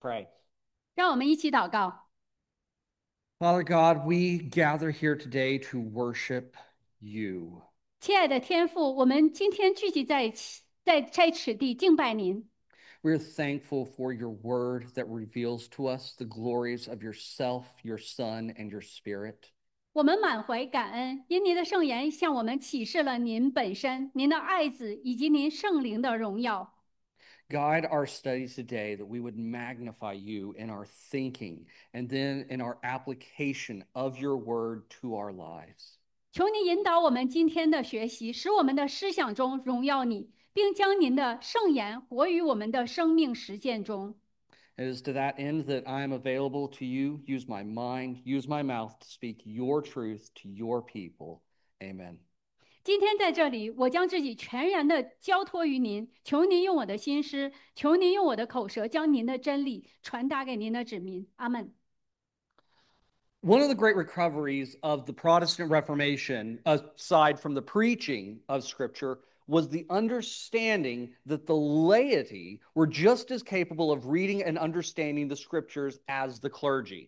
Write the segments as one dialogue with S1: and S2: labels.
S1: Pray.
S2: 让我们一起祷告。
S1: Father God, we gather here today to worship you.
S2: 亲爱的天父，我们今天聚集在一起，在此地敬拜您。
S1: We're thankful for your word that reveals to us the glories of yourself, your Son, and your Spirit.
S2: 我们满怀感恩，因您的圣言向我们启示了您本身、您的爱子以及您圣灵的荣耀。
S1: Guide our studies today that we would magnify you in our thinking and then in our application of your word to our lives.
S2: 求您引导我们今天的学习，使我们的思想中荣耀你，并将您的圣言活于我们的生命实践中。
S1: It is to that end that I am available to you. Use my mind, use my mouth to speak your truth to your people. Amen.
S2: 今天在这里，我将自己全然的交托于您，求您用我的心思，求您用我的口舌，将您的真理传达给您的子民。阿门。
S1: One of the great recoveries of the Protestant Reformation, aside from the preaching of Scripture, was the understanding that the laity were just as capable of reading and understanding the Scriptures as the clergy.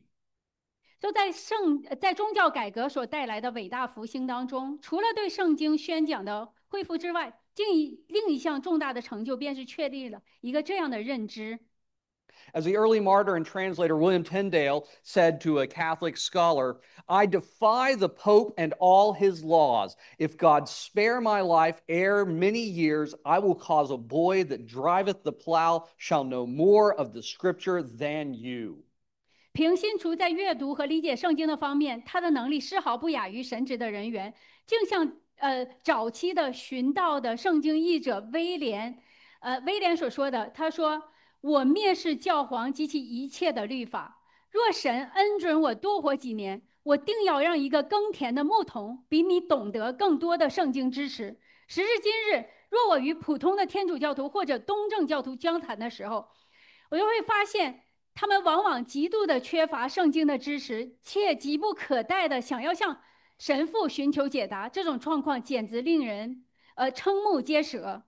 S2: 在宗教改革所带来的伟大复兴当中，除了对圣经宣讲的恢复之外，另一项重大的成就便是确立了一个这样的认知。
S1: As the early martyr and translator William Tyndale said to a Catholic scholar, I defy the Pope and all his laws. If God spare my life ere many years, I will cause a boy that driveth the plow shall know more of the Scripture than you.
S2: 平心厨在阅读和理解圣经的方面，他的能力丝毫不亚于神职的人员，竟像早期的寻道的圣经译者威廉所说的，他说：“我蔑视教皇及其一切的律法。若神恩准我多活几年，我定要让一个耕田的牧童比你懂得更多的圣经知识。时至今日，若我与普通的天主教徒或者东正教徒交谈的时候，我就会发现。”他们往往极度的缺乏圣经的知识，且急不可待的想要向神父寻求解答，这种状况简直令人瞠目结舌。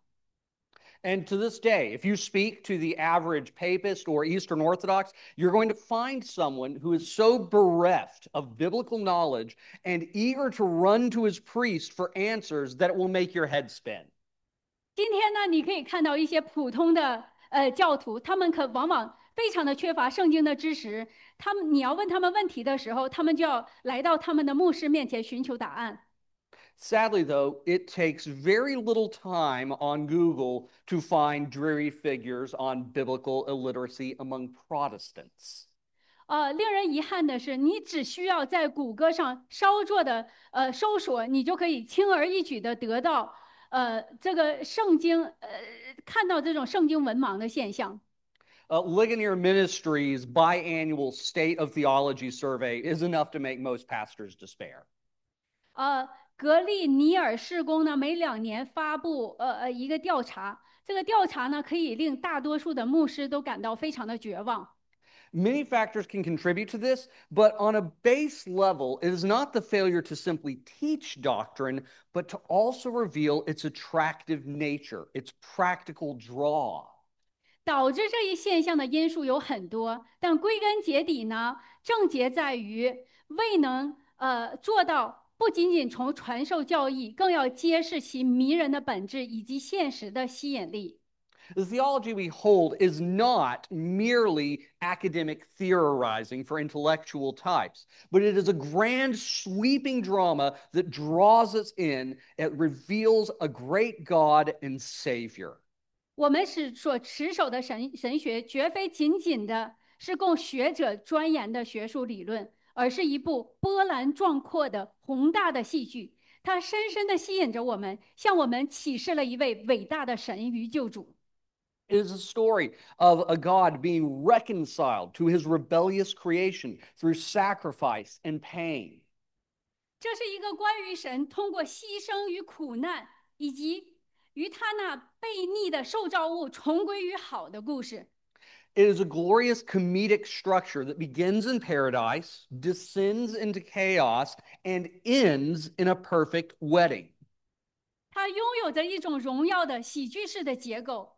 S1: And to this day, if you speak to the average papist or Eastern Orthodox, you're going to find someone who is so bereft of biblical knowledge and eager to run to his priest for answers that it will make your head spin.
S2: 今天呢，你可以看到一些普通的教徒，他们往往非常的缺乏圣经的知识。你要问他们问题的时候，他们就要来到他们的牧师面前寻求答案。
S1: Sadly, though, it takes very little time on Google to find dreary figures on biblical illiteracy among Protestants.
S2: 令人遗憾的是，你只需要在谷歌上稍作的搜索，你就可以轻而易举的得到这个圣经看到这种圣经文盲的现象。
S1: Ligonier Ministries' biannual State of Theology survey is enough to make most pastors despair.
S2: 格利尼尔事工呢，每2年发布一个调查，这个调查呢可以令大多数的牧师都感到非常的绝望。
S1: Many factors can contribute to this, but on a base level, it is not the failure to simply teach doctrine, but to also reveal its attractive nature, its practical draw.
S2: 导致这一现象的因素有很多，但归根结底呢，症结在于未能做到不仅仅从传授教义，更要揭示其迷人的本质以及现实的吸引力。
S1: The theology we hold is not merely academic theorizing for intellectual types, but it is a grand, sweeping drama that draws us in. It reveals a great God and Savior.
S2: 我们所持守的神学，绝非仅仅的是供学者钻研的学术理论，而是一部波澜壮阔的宏大的戏剧。它深深地吸引着我们，向我们启示了一位伟大的神与救主。
S1: It is a story of a God being reconciled to his rebellious creation through sacrifice and pain.
S2: 这是一个关于神通过牺牲与苦难，以及与他那悖逆的受造物重归于好的故事。
S1: It is a glorious comedic structure that begins in paradise, descends into chaos, and ends in a perfect wedding.
S2: 它拥有着一种荣耀的喜剧式的结构，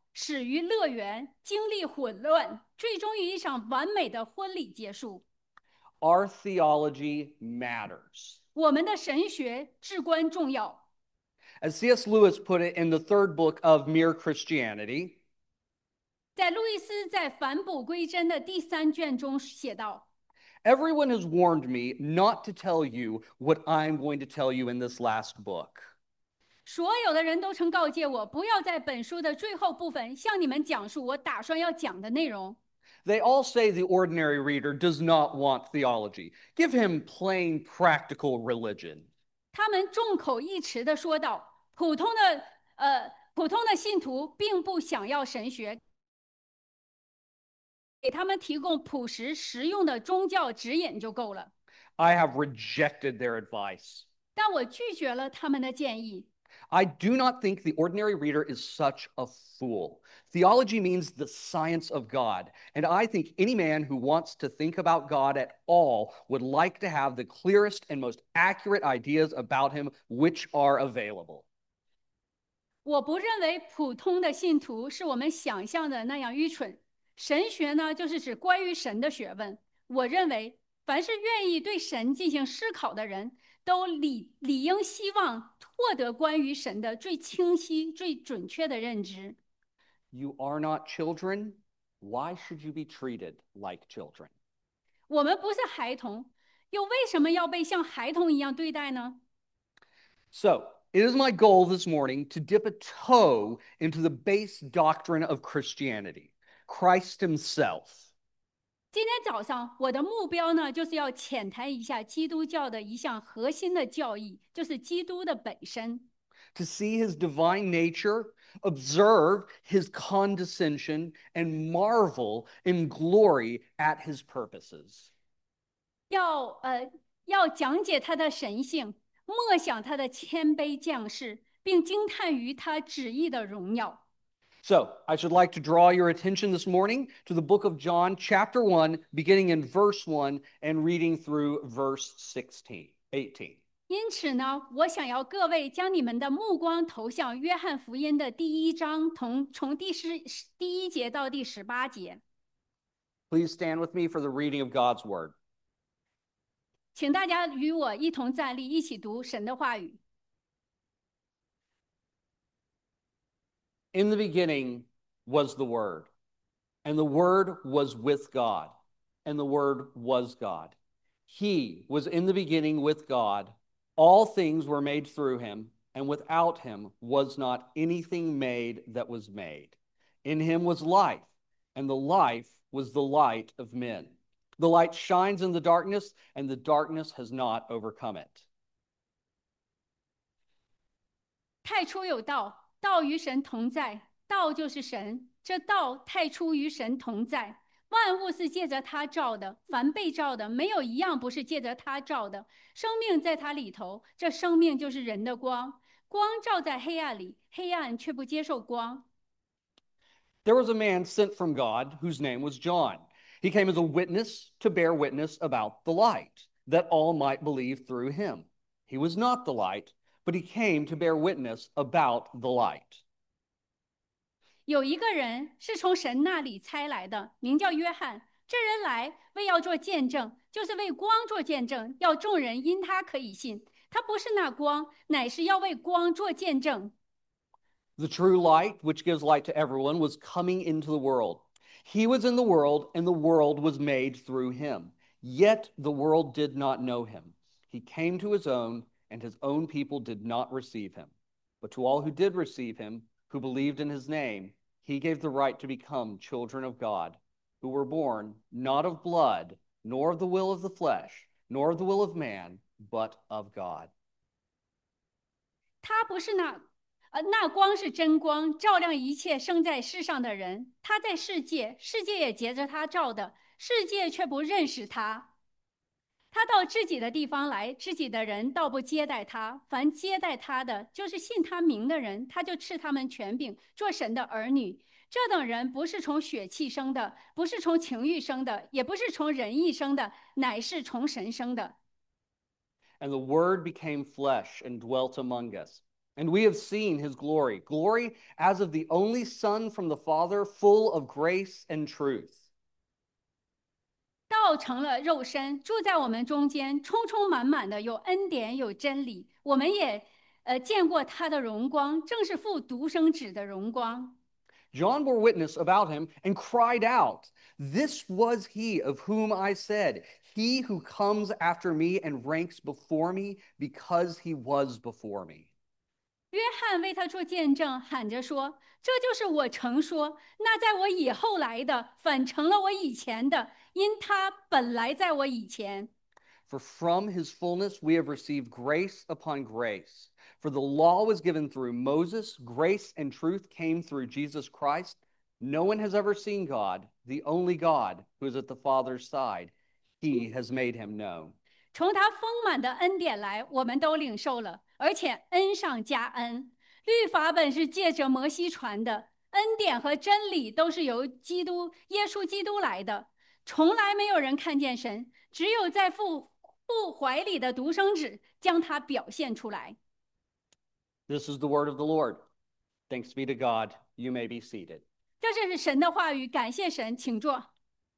S2: 始于乐园，经历混乱，最终以一场完美的婚礼结束。
S1: Our theology matters.
S2: 我们的神学至关重要。
S1: As C.S. Lewis put it in the third book of Mere Christianity,
S2: 在路易斯在返璞归真的第3卷中写道
S1: everyone has warned me not to tell you what I'm going to tell you in this last book.
S2: 所有的人都曾告诫我，不要在本书的最后部分向你们讲述我打算要讲的内容。
S1: They all say the ordinary reader does not want theology. Give him plain, practical religion.
S2: 他们众口一词地说道：普通的信徒并不想要神学，给他们提供朴实实用的宗教指引就够了。
S1: I have rejected their advice.
S2: 但我拒绝了他们的建议。
S1: I do not think the ordinary reader is such a fool. Theology means the science of God, and I think any man who wants to think about God at all would like to have the clearest and most accurate ideas about him which are available.
S2: 我不认为普通的信徒是我们想象的那样愚蠢。神学呢，就是指关于神的学问。我认为，凡是愿意对神进行思考的人，都理应希望获得关于神的最清晰、最准确的认知。
S1: You are not children. Why should you be treated like children?
S2: 我们不是孩童，又为什么要被像孩童一样对待呢？
S1: So, it is my goal this morning to dip a toe into the base doctrine of Christianity, Christ himself.
S2: 今天早上我的目标呢，就是要浅谈一下基督教的一项核心的教义，就是基督的本身。
S1: To see his divine nature, observe his condescension, and marvel in glory at his purposes.
S2: 要讲解他的神性，默想他的谦卑降世，并惊叹于他旨意的荣耀。
S1: So, I should like to draw your attention this morning to the book of John, chapter 1, beginning in verse 1 and reading through verse 18.
S2: 因此呢，我想要各位将你们的目光投向约翰福音的第1章，从第1节到第18节。
S1: Please stand with me for the reading of God's word.
S2: 请大家与我一同站立，一起读神的话语。
S1: In the beginning was the Word, and the Word was with God, and the Word was God. He was in the beginning with God. All things were made through him, and without him was not anything made that was made. In him was life, and the life was the light of men. The light shines in the darkness, and the darkness has not overcome it.
S2: 太初有道，道与神同在，道就是神。这道太初与神同在，万物是借着他造的，凡被造的，没有一样不是借着他造的。生命在他里头，这生命就是人的光。光照在黑暗里，黑暗却不接受光。
S1: There was a man sent from God whose name was John. He came as a witness to bear witness about the light, that all might believe through him. He was not the light, but he came to bear witness about the light.
S2: 有一个人是从神那里差来的，名叫约翰。这人来为要做见证，就是为光做见证，要众人因他可以信。他不是那光，乃是要为光做见证。
S1: The true light, which gives light to everyone, was coming into the world. He was in the world, and the world was made through him. Yet the world did not know him. He came to his own, and his own people did not receive him. But to all who did receive him, who believed in his name, he gave the right to become children of God, who were born not of blood, nor of the will of the flesh, nor of the will of man, but of God.
S2: 他不是那光是真光，照亮一切生在世上的人。他在世界，世界也结着他照的，世界却不认识他。他到自己的地方来，自己的人倒不接待他。凡接待他的，就是信他名的人，他就赐他们权柄，做神的儿女。这等人不是从血气生的，不是从情欲生的，也不是从人意生的，乃是从神生的。
S1: And the Word became flesh and dwelt among us. And we have seen his glory, glory as of the only Son from the Father, full of grace and truth.
S2: 道成了肉身，住在我们中间，充充满满的有恩典有真理。我们也见过他的荣光，正是父独生子的荣光。
S1: John bore witness about him and cried out, "This was he of whom I said, He who comes after me and ranks before me, because he was before me."
S2: 约翰为他做见证，喊着说：“这就是我曾说，那在我以后来的，反成了我以前的，因他本来在我以前。”
S1: For from his fullness we have received grace upon grace. For the law was given through Moses, grace and truth came through Jesus Christ. No one has ever seen God, the only God who is at the Father's side. He has made him known.
S2: 从他丰满的恩典来，我们都领受了，而且恩上加恩。律法本是借着摩西传的，恩典和真理都是由耶稣基督来的。从来没有人看见神，只有在父怀里的独生子将他表现出来。
S1: This is the word of the Lord. Thanks be to God. You may be seated.
S2: 这是神的话语，感谢神，请坐。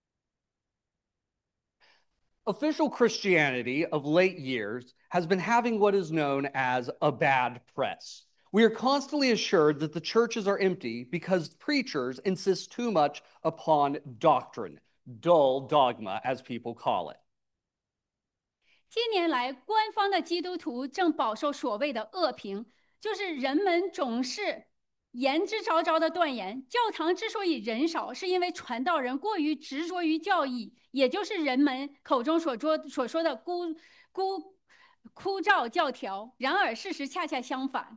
S1: Official Christianity of late years has been having what is known as a bad press. We are constantly assured that the churches are empty because preachers insist too much upon doctrine, dull dogma, as people call it.
S2: 近年来，官方的基督徒正饱受所谓的恶评，就是人们总是言之凿凿的断言，教堂之所以人少，是因为传道人过于执着于教义，也就是人们口中所说的枯燥教条。然而，事实恰恰相反。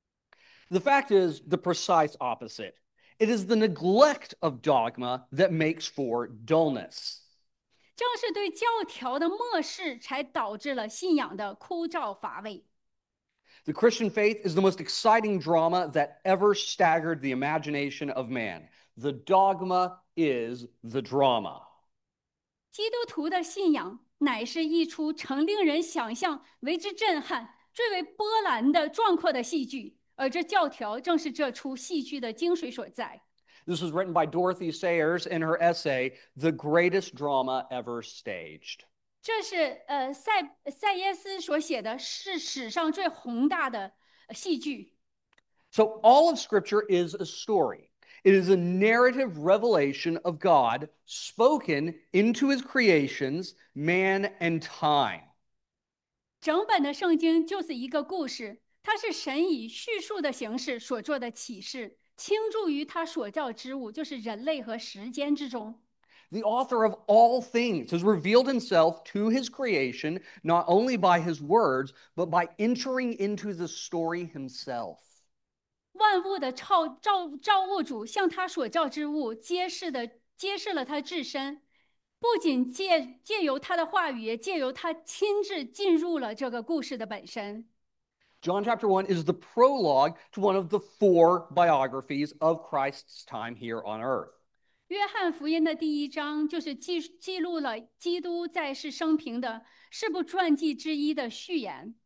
S1: The fact is the precise opposite. It is the neglect of dogma that makes for dullness.
S2: 正是对教条的漠视，才导致了信仰的枯燥乏味。
S1: The Christian faith is the most exciting drama that ever staggered the imagination of man. The dogma is the drama.
S2: 基督徒的信仰乃是一出曾令人想象、为之震撼、最为波澜的壮阔的戏剧，而这教条正是这出戏剧的精髓所在。
S1: This was written by Dorothy Sayers in her essay, The Greatest Drama Ever Staged.
S2: 这是塞耶斯所写的，是史上最宏大的戏剧。
S1: So, all of Scripture is a story. It is a narrative revelation of God spoken into his creations, man and time.
S2: 整本的圣经就是一个故事，它是神以叙述的形式所做的启示，倾注于他所造之物，就是人类和时间之中。
S1: The author of all things has revealed himself to his creation, not only by his words, but by entering into the story himself.
S2: 万物的造物主向他所造之物揭示了他自身，不仅借由他的话语，也借由他亲自进入了这个故事的本身。
S1: John chapter 1 is the prologue to one of the 4 biographies of Christ's time here on earth.
S2: 约翰福音的第1章就是记录了基督在世生平的4部传记之一的序言。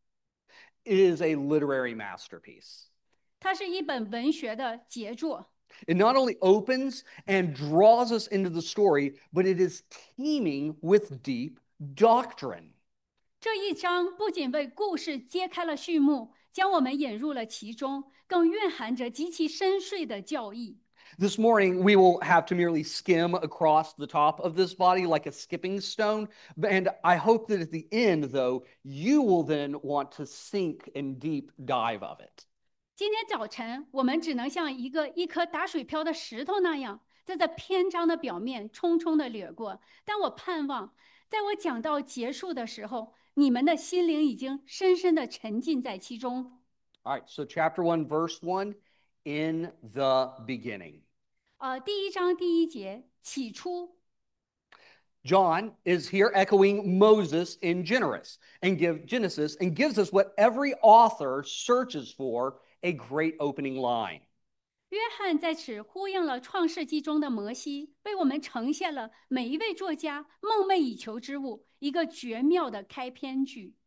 S1: It is a literary masterpiece.
S2: 它是一本文学的杰作。
S1: It not only opens and draws us into the story, but it is teeming with deep doctrine.
S2: 这一章不仅为故事揭开了序幕，将我们引入了其中，更蕴含着极其深邃的教义。
S1: This morning, we will have to merely skim across the top of this body like a skipping stone. And I hope that at the end, though, you will then want to sink in deep dive of it.
S2: 今天早晨，我们只能像一颗打水漂的石头那样，在这篇章的表面匆匆的掠过。但我盼望，在我讲到结束的时候，你们的心灵已经深深的沉浸在其中。
S1: All right, so chapter 1, verse 1, in the beginning.
S2: 第1章第1节，起初。
S1: John is here echoing Moses in Genesis and gives us what every author searches for, a great opening line.
S2: 约翰在此呼应了创世纪中的摩西，为我们呈现了每一位作家梦寐以求之物，一个绝妙的开篇句。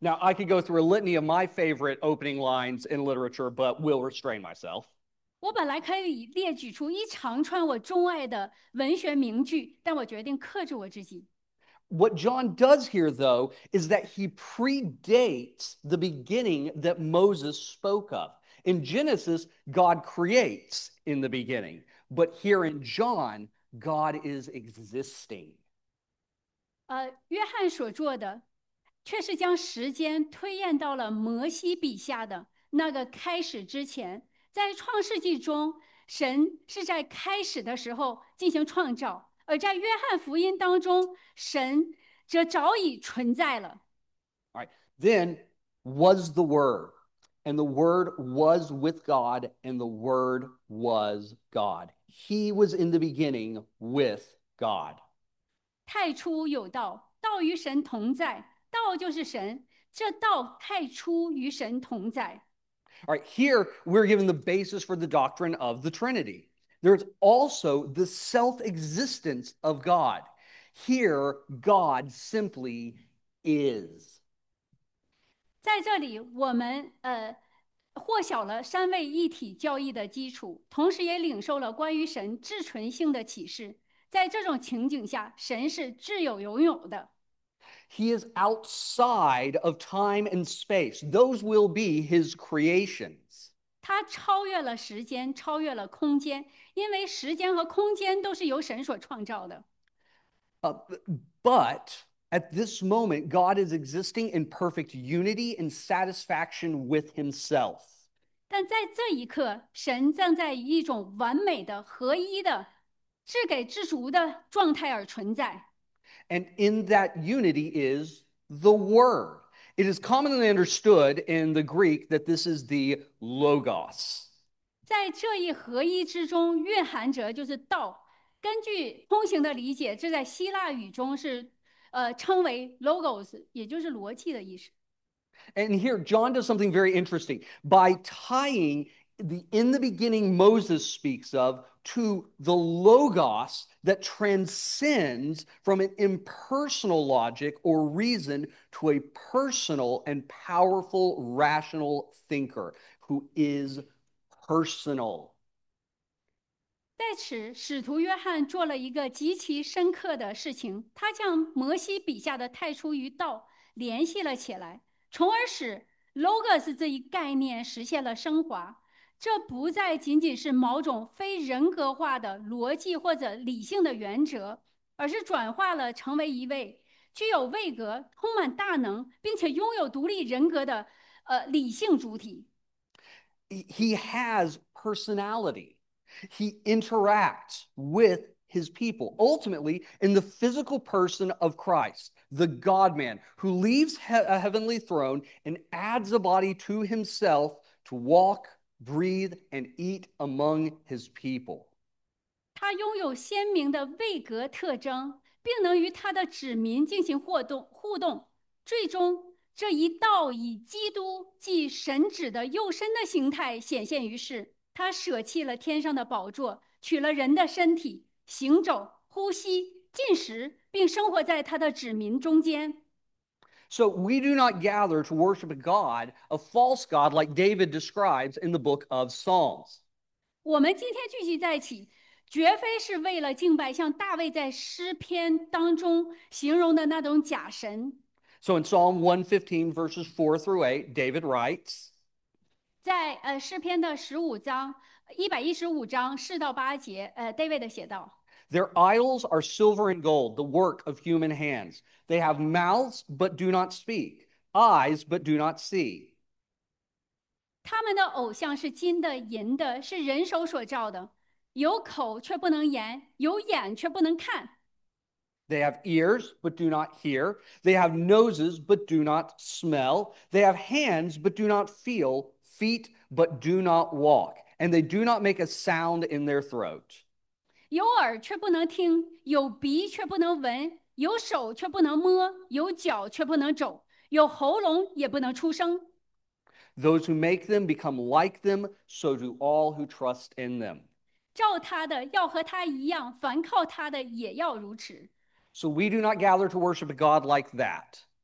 S1: Now, I could go through a litany of my favorite opening lines in literature, but will restrain myself.
S2: 我本来可以列举出一长串我钟爱的文学名句，但我决定克制我自己。
S1: What John does here, though, is that he predates the beginning that Moses spoke of. In Genesis, God creates in the beginning, but here in John, God is existing.
S2: 约翰所做的，却是将时间推延到了摩西笔下的那个开始之前。在创世纪中，神是在开始的时候进行创造，而在约翰福音当中，神则早已存在了。
S1: All right. Then was the Word, and the Word was with God, and the Word was God. He was in the beginning with God.
S2: 太初有道，道与神同在，道就是神，这道太初与神同在。
S1: All right, here we're given the basis for the doctrine of the Trinity. There's also the self existence of God. Here, God simply is.
S2: 在这里，我们获晓了三位一体教义的基础，同时也领受了关于神至纯性的启示。在这种情景下，神是自有永有的。
S1: He is outside of time and space. Those will be his creations.
S2: 他超越了时间，超越了空间，因为时间和空间都是由神所创造的。
S1: Uh, but at this moment, God is existing in perfect unity and satisfaction with himself.
S2: 但在这一刻，神正在以一种完美的、合一的、自给自足的状态而存在。
S1: And in that unity is the Word. It is commonly understood in the Greek that this is the Logos.
S2: 在这一合一之中，蕴含着就是道。根据通行的理解，这在希腊语中是称为 logos，也就是逻辑的意思。
S1: And here, John does something very interesting by tying the in the beginning Moses speaks of to the Logos that transcends from an impersonal logic or reason to a personal and powerful rational thinker who is personal.
S2: 在此，使徒约翰做了一个极其深刻的事情，他将摩西笔下的太初与道联系了起来，从而使 logos 这一概念实现了升华。这不再仅仅是某种非人格化的逻辑或者理性的原则，而是转化了成为一位具有位格、充满大能，并且拥有独立人格的理性主体。
S1: He has personality. He interacts with his people, ultimately in the physical person of Christ, the God man, who leaves a heavenly throne and adds a body to himself to walk, breathe, and eat among his people.
S2: 他拥有鲜明的位格特征，并能与他的子民进行互动。最终，这一道以基督即神子的肉身的形态显现于世。他舍弃了天上的宝座，取了人的身体，行走、呼吸、进食，并生活在他的子民中间。
S1: So we do not gather to worship a God, a false God, like David describes in the book of Psalms.
S2: 我们今天聚集在一起，绝非是为了敬拜像大卫在诗篇当中形容的那种假神。
S1: So in Psalm 115, verses 4 through 8, David writes,
S2: 在诗篇的115章4到8节，David 写道。
S1: Their idols are silver and gold, the work of human hands. They have mouths, but do not speak, eyes, but do not see.
S2: 他们的偶像是金的、银的，是人手所造的，有口却不能言，有眼却不能看。
S1: They have ears, but do not hear. They have noses, but do not smell. They have hands, but do not feel, feet, but do not walk. And they do not make a sound in their throat.
S2: 有耳却不能听，有鼻却不能闻，有手却不能摸，有脚却不能走，有喉咙也不能出声。
S1: Those who make them become like them, so do all who trust in them.
S2: 照他的要和他一样，凡靠他的也要如此。
S1: So we do not gather to worship a God like that.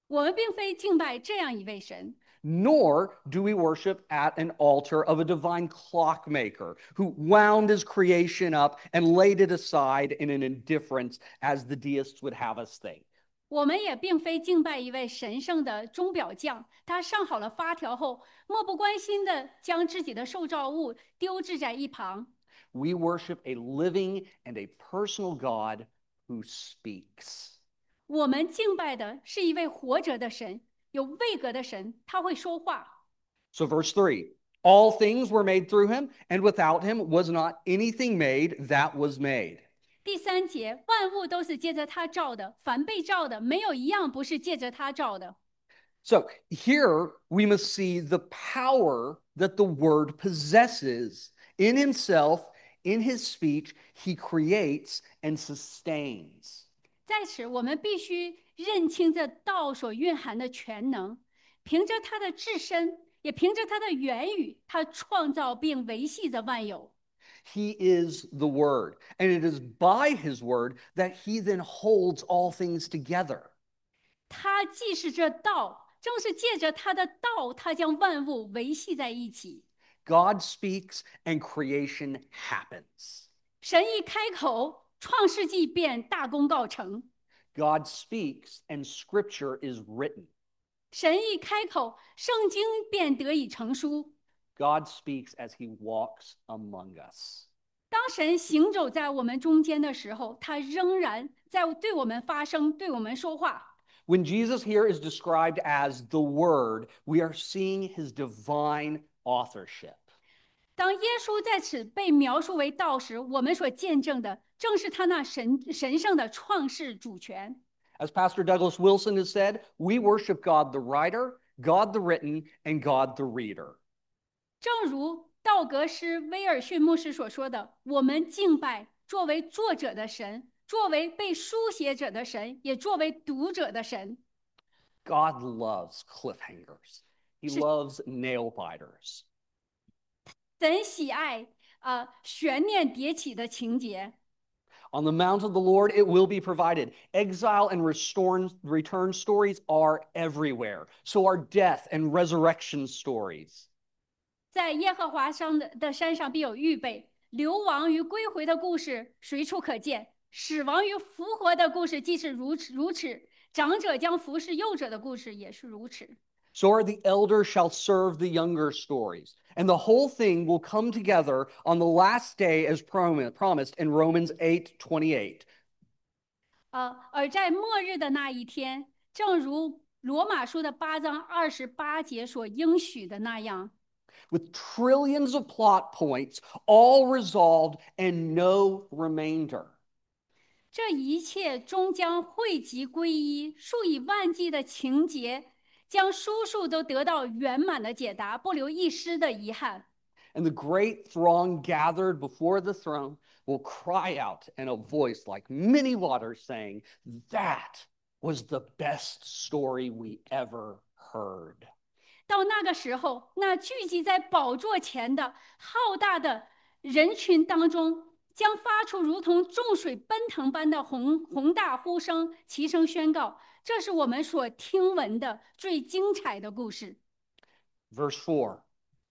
S2: 我们并非敬拜这样一位神，
S1: nor do we worship at an altar of a divine clockmaker who wound his creation up and laid it aside in an indifference, as the deists would have us think.
S2: 我们也并非敬拜一位神圣的钟表匠，他上好了发条后，漠不关心地将自己的受造物丢置在一旁。
S1: We worship a living and a personal God who speaks.
S2: 我们敬拜的是一位活着的神，有位格的神，他会说话。
S1: So, verse 3 all things were made through him, and without him was not anything made that was made.
S2: 第三节，万物都是借着他造的，凡被造的，没有一样不是借着他造的。
S1: So, here we must see the power that the word possesses in himself, in his speech, he creates and sustains.
S2: 在此，我们必须认清这道所蕴含的全能，凭着他的自身，也凭着他的言语，他创造并维系着万有。
S1: He is the Word, and it is by His Word that He then holds all things together.
S2: 他既是这道，正是借着他的道，他将万物维系在一起。
S1: God speaks, and creation happens.
S2: 神一开口，创世纪便大功告成。
S1: God speaks, and Scripture is written.
S2: 神一开口，圣经便得以成书。
S1: God speaks as He walks among us.
S2: 当神行走在我们中间的时候，他仍然在对我们发声，对我们说话。
S1: When Jesus here is described as the Word, we are seeing His divine authorship.
S2: 当耶稣在此被描述为道时，我们所见证的正是他那神圣的创世主权。
S1: As Pastor Douglas Wilson has said, we worship God the writer, God the written, and God the reader.
S2: 正如道格斯威尔逊牧师所说的，我们敬拜作为作者的神，作为被书写者的神，也作为读者的神。
S1: God loves cliffhangers. He loves nail biters.
S2: 神喜爱悬念迭起的情节。
S1: On the mount of the Lord, it will be provided. Exile and return stories are everywhere. So are death and resurrection stories.
S2: 在耶和华的山上必有预备，流亡与归回的故事随处可见，死亡与复活的故事既是如此，长者将服侍幼者的故事也是如此。
S1: So are the elder shall serve the younger stories. And the whole thing will come together on the last day as promised in Romans 8:28.
S2: 而在末日的那一天，正如罗马书的8章28节所应许的那样。
S1: With trillions of plot points, all resolved and no remainder.
S2: 这一切终将汇集归一，数以万计的情节将书数都得到圆满的解答，不留一丝的遗憾。
S1: And the great throng gathered before the throne will cry out in a voice like many waters, saying, "That was the best story we ever heard."
S2: 到那个时候，那聚集在宝座前的浩大的人群当中，将发出如同众水奔腾般的宏大呼声，齐声宣告：这是我们所听闻的最精彩的故事。
S1: Verse 4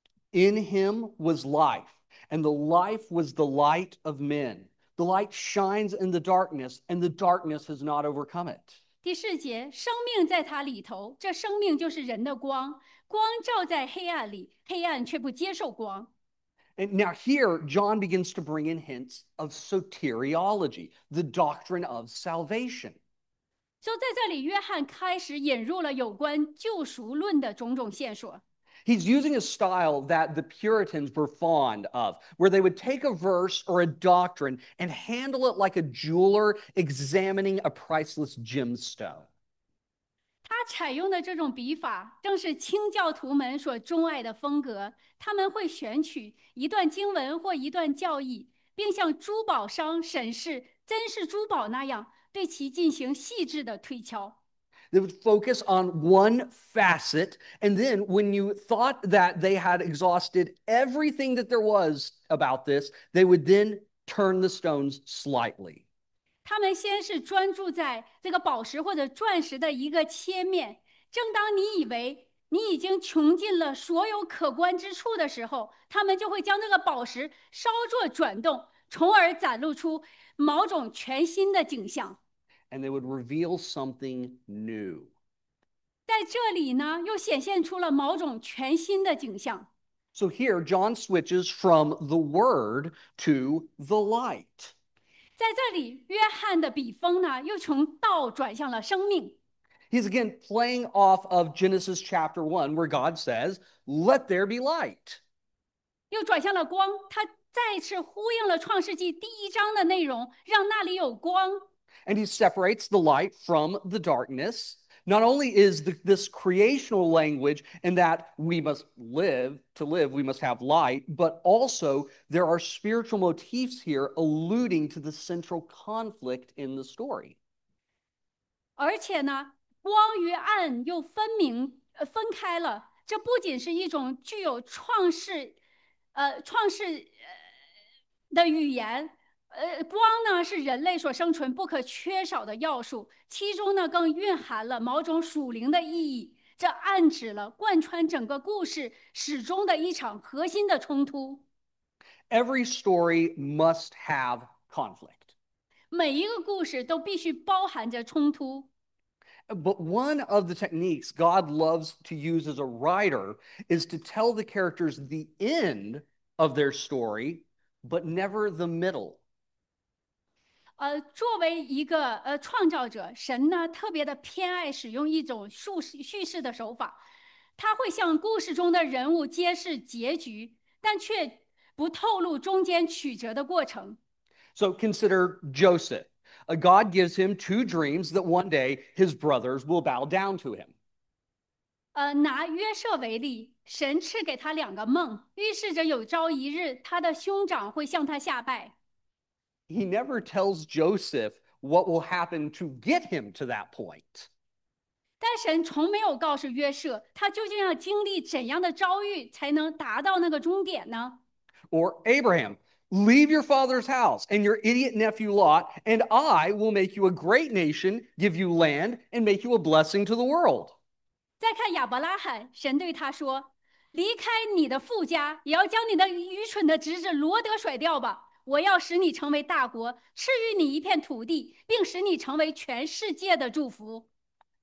S1: In him was life, and the life was the light of men. The light shines in the darkness, and the darkness has not overcome it.
S2: 第4节，生命在它里头，这生命就是人的光，光照在黑暗里，黑暗却不接受光。
S1: And now here, John begins to bring in hints of soteriology, the doctrine of salvation.
S2: 就在这里，约翰开始引入了有关救赎论的种种线索。
S1: He's using a style that the Puritans were fond of, where they would take a verse or a doctrine and handle it like a jeweler examining a priceless gemstone.
S2: 他采用的这种笔法，正是清教徒们所钟爱的风格。他们会选取一段经文或一段教义，并像珠宝商审视真是珠宝那样，对其进行细致的推敲。
S1: They would focus on one facet, and then when you thought that they had exhausted everything that there was about this, they would then turn the stones slightly.
S2: 他们先是专注在这个宝石或者钻石的一个切面， 正当你以为你已经穷尽了所有可观之处的时候，他们就会将那个宝石稍作转动，从而展露出某种全新的景象。
S1: And they would reveal something new.
S2: 在这里呢，又显现出了某种全新的景象。
S1: So here, John switches from the word to the light.
S2: 在这里，约翰的笔锋呢，又从道转向了生命。
S1: He's again playing off of Genesis chapter 1, where God says, "Let there be light."
S2: 又转向了光，他再次呼应了创世纪第1章的内容，让那里有光。
S1: And he separates the light from the darkness. Not only is this creational language in that we must live, to live, we must have light, but also there are spiritual motifs here alluding to the central conflict in the story.
S2: 而且呢，光与暗又分开了。这不仅是一种具有创世的语言，光呢是人类所生存不可缺少的要素，其中呢更蕴含了某种属灵的意义。这暗指了贯穿整个故事始终的一场核心的冲突。
S1: Every story must have conflict.
S2: 每一个故事都必须包含着冲突。
S1: But one of the techniques God loves to use as a writer is to tell the characters the end of their story, but never the middle.
S2: 作为一个创造者，神呢特别的偏爱使用一种叙事的手法，他会向故事中的人物揭示结局，但却不透露中间曲折的过程。
S1: So consider Joseph. God gives him two dreams that one day his brothers will bow down to him.
S2: 拿约瑟为例，神赐给他2个梦，预示着有朝一日他的兄长会向他下拜。
S1: He never tells Joseph what will happen to get him to that point.
S2: 但神从没有告诉约瑟，他究竟要经历怎样的遭遇才能达到那个终点呢？
S1: Or Abraham, leave your father's house and your idiot nephew Lot, and I will make you a great nation, give you land, and make you a blessing to the world.
S2: 再看亚伯拉罕，神对他说：离开你的父家，也要将你的愚蠢的侄子罗德甩掉吧。我要使你成为大国，赐予你一片土地，并使你成为全世界的祝福。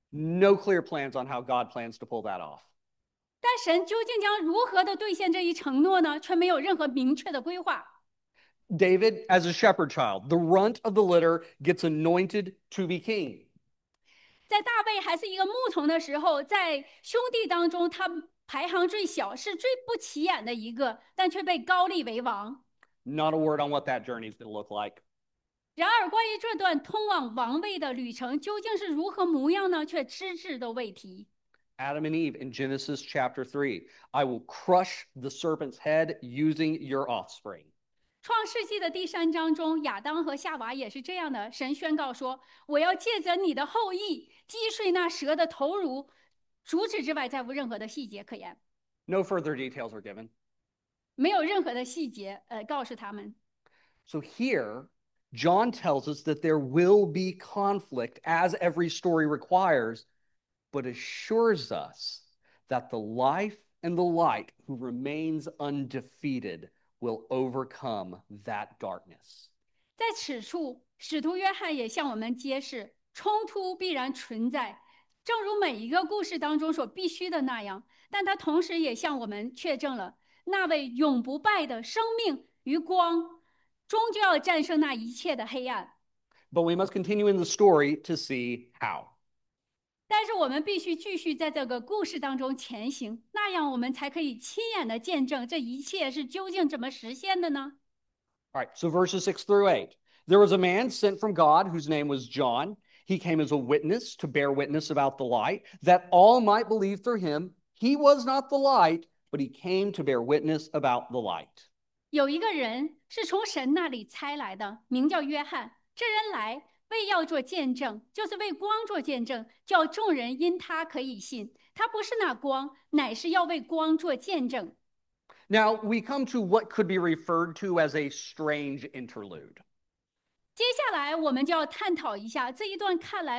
S1: No clear plans on how God plans to pull that off.
S2: 但神究竟将如何的兑现这一承诺呢？却没有任何明确的规划。
S1: David, as a shepherd child, the runt of the litter, gets anointed to be king.
S2: 在大卫还是一个牧童的时候，在兄弟当中，他排行最小，是最不起眼的一个，但却被高立为王。
S1: Not a word on what that journey is going to look like.
S2: 然而，关于这段通往王位的旅程究竟是如何模样呢？却只字都未提。
S1: Adam and Eve in Genesis chapter 3. I will crush the serpent's head using your offspring.
S2: 创世纪的第3章中，亚当和夏娃也是这样的。神宣告说：“我要借着你的后裔击碎那蛇的头颅。”除此之外，再无任何的细节可言。
S1: No further details are given.
S2: 没有任何的细节告诉他们。
S1: So here, John tells us that there will be conflict as every story requires, but assures us that the life and the light who remains undefeated will overcome that darkness.
S2: 在此处，使徒约翰也向我们揭示，冲突必然存在，正如每一个故事当中所必须的那样。但他同时也向我们确证了，那位永不败的生命与光，终究要战胜那一切的黑暗。
S1: But we must continue in the story to see how.
S2: 但是我们必须继续在这个故事当中前行，那样我们才可以亲眼的见证这一切是究竟怎么实现的呢？
S1: All right, so verses 6 through 8. There was a man sent from God whose name was John. He came as a witness to bear witness about the light, that all might believe through him. He was not the light, but he came to bear witness about the light.
S2: 有一个人是从神那里差来的，名叫约翰。这人来为要做见证，就是为光做见证，叫众人因他可以信。他不是那光，乃是要为光做见证。
S1: Now, we come to what could be referred to as a strange interlude.
S2: 接下来，我们就要探讨一下这一段看来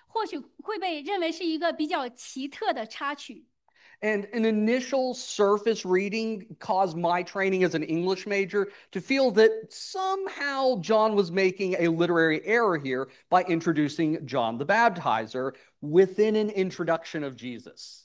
S2: 或许会被认为是一个比较奇特的插曲。
S1: And an initial surface reading caused my training as an English major to feel that somehow John was making a literary error here by introducing John the Baptizer within an introduction of Jesus.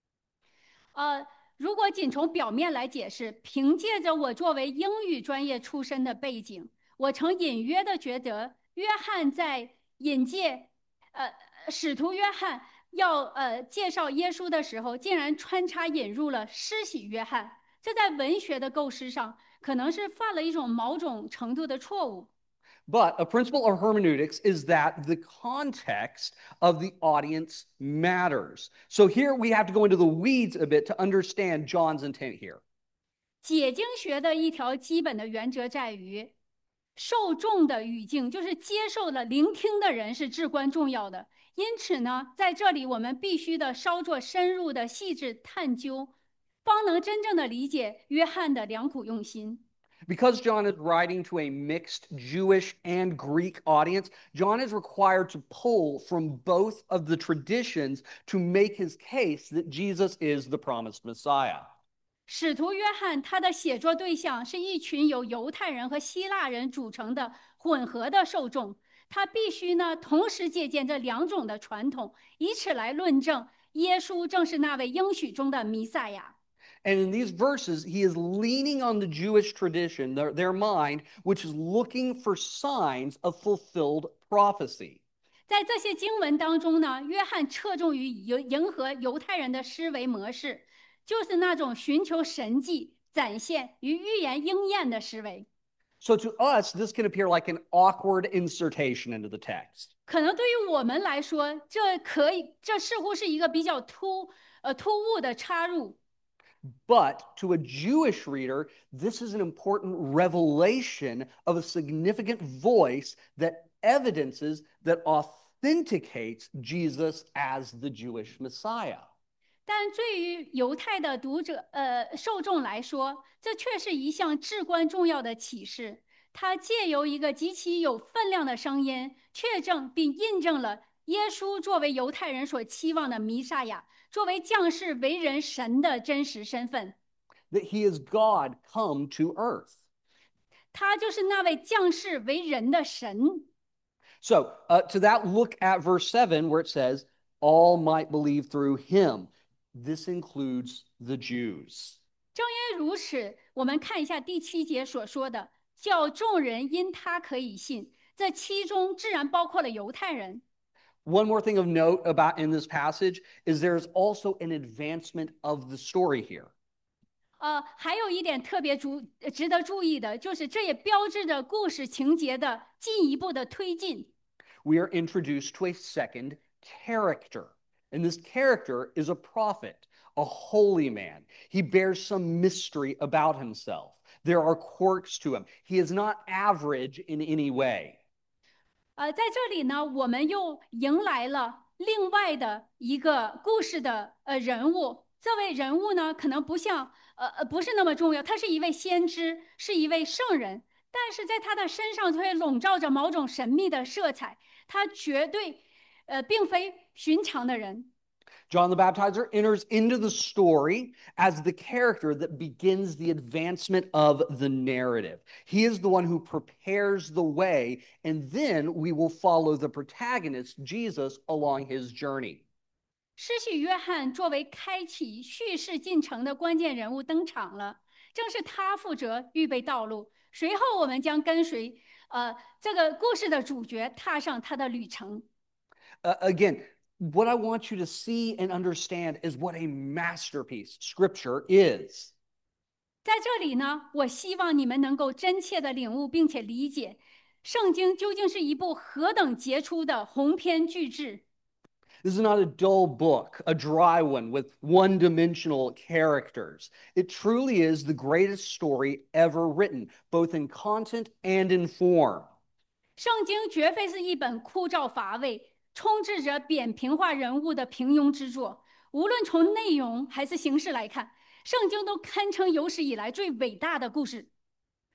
S2: 如果仅从表面来解释，凭借着我作为英语专业出身的背景，我曾隐约的觉得，约翰在引介，使徒约翰要介绍耶稣的时候，竟然穿插引入了施洗约翰，这在文学的构思上可能是犯了一种某种程度的错误。
S1: But a principle of hermeneutics is that the context of the audience matters. So here we have to go into the weeds a bit to understand John's intent here.
S2: 解经学的一条基本的原则在于，受众的语境，就是接受了、聆听的人是至关重要的。因此呢，在这里我们必须的稍作深入的细致探究，方能真正的理解约翰的良苦用心。
S1: Because John is writing to a mixed Jewish and Greek audience, John is required to pull from both of the traditions to make his case that Jesus is the promised Messiah.
S2: 使徒约翰他的写作对象是一群由犹太人和希腊人组成的混合的受众，他必须呢同时借鉴这两种的传统，以此来论证耶稣正是那位应许中的弥赛亚。
S1: And in these verses, he is leaning on the Jewish tradition, their mind, which is looking for signs of fulfilled prophecy.
S2: 在这些经文当中呢，约翰侧重于迎合犹太人的思维模式，就是那种寻求神迹展现与预言应验的思维。
S1: So to us, this can appear like an awkward insertion into the text.
S2: 可能对于我们来说，这似乎是一个比较突兀的插入。
S1: But to a Jewish reader, this is an important revelation of a significant voice that evidences, that authenticates Jesus as the Jewish Messiah.
S2: 但对于犹太的受众来说，这却是一项至关重要的启示。它借由一个极其有分量的声音，确证并印证了耶稣作为犹太人所期望的弥赛亚，作为降世为人神的真实身份。
S1: That he is God come to earth.
S2: 他就是那位降世为人的神。
S1: So to that, look at verse 7 where it says, all might believe through him. This includes the Jews.
S2: 正因如此，我们看一下第7节所说的，叫众人因他可以信，这其中自然包括了犹太人。
S1: One more thing of note about in this passage is there's also an advancement of the story here.
S2: 还有一点特别值得注意的，就是这也标志着故事情节的进一步的推进。
S1: We are introduced to a second character, and this character is a prophet, a holy man. He bears some mystery about himself. There are quirks to him. He is not average in any way.
S2: 在这里呢，我们又迎来了另外的一个故事的人物。这位人物呢，可能不是那么重要，他是一位先知，是一位圣人，但是在他的身上却笼罩着某种神秘的色彩。他绝对并非寻常的人。
S1: John the Baptizer enters into the story as the character that begins the advancement of the narrative. He is the one who prepares the way, and then we will follow the protagonist, Jesus, along his journey.
S2: 施洗约翰作为开启叙事进程的关键人物登场了，正是他负责预备道路。随后我们将跟随这个故事的主角踏上他的旅程。
S1: Again, what I want you to see and understand is what a masterpiece Scripture is.
S2: 在这里呢，我希望你们能够真切的领悟并且理解，圣经究竟是一部何等杰出的鸿篇巨制。
S1: This is not a dull book, a dry one with one-dimensional characters. It truly is the greatest story ever written, both in content and in form.
S2: 圣经绝非是一本枯燥乏味、充斥着扁平化人物的平庸之作。无论从内容还是形式来看，圣经都堪称有史以来最伟大的故事。